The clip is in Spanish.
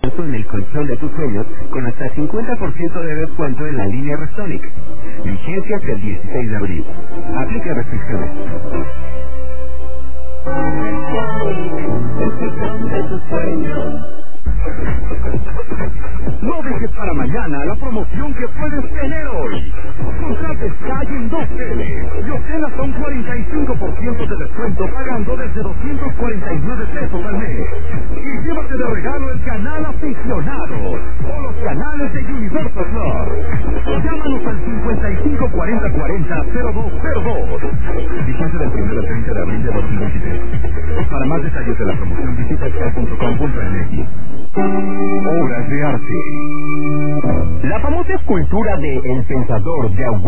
En el colchón de tus sueños con hasta 50% de descuento en la línea Restonic. Vigencia hasta el 16 de abril. Aplica restricciones. El colchón de tus sueños. No dejes para mañana la promoción que puedes tener hoy. Contrate Sky en 2 teles y obtén hasta un 45% de descuento pagando desde 249 pesos al mes. Y llévate de regalo el canal aficionado o los canales de Universal Plus. Llámanos al 5540400202. Vigencia del 1 al 30 de abril de 2023. Para más detalles de la promoción visita sky.com.mx. Obras de arte. La famosa escultura de El Pensador de Augusto